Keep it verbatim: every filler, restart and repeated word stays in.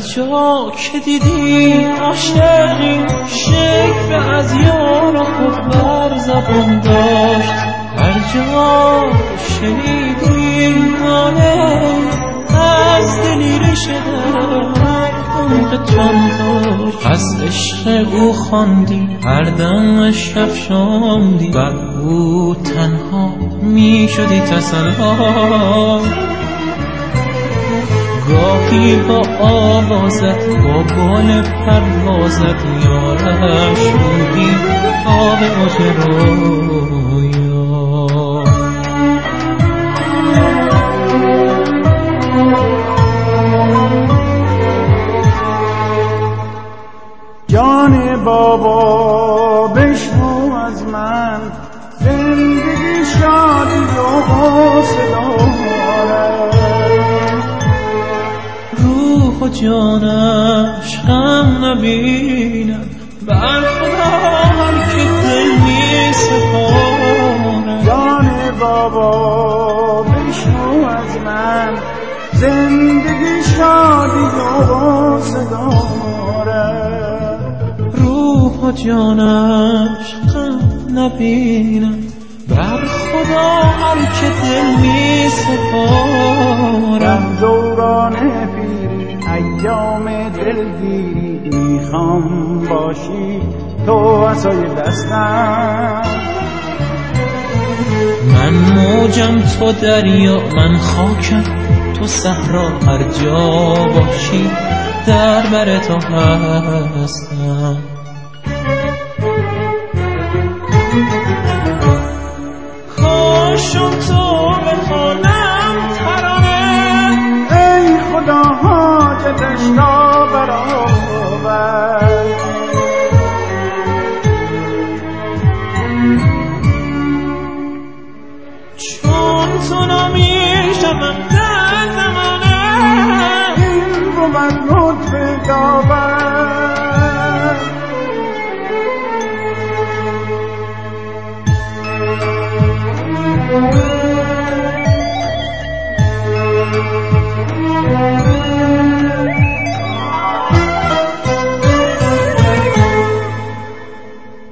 جا که دیدی عاشقی شکل از یار و خود بر زبان داشت، هر جا شنیدی ناله از دلیرش در عمق جان داشت. از عشق او خواندی هر دم شب شامدی، بر او تنها می شدی تسلا. گاهی با آوازت با بال پروازت یارش بودی آب اوج رویا. جان بابا بشنو از من، زندگی شادی و صدا روح و جانش غم نبینم، بر خدا هر که دل می سپارم. جان بابا بشنو از من، زندگی شادی و صدا روح و جانش غم نبینم، بر خدا هر که دل می سپارم. دوران پیری ایام دلگیری، میخوام باشی تو عصای دستم. من موجم تو دریا، من خاکم تو صحرا، هر جا باشی در بر تو هستم. کاشم تو بخوانم ترانه، ای خدا حاجتش را برآور. چون تو نمیشم در زمانه، این بود لطف داور.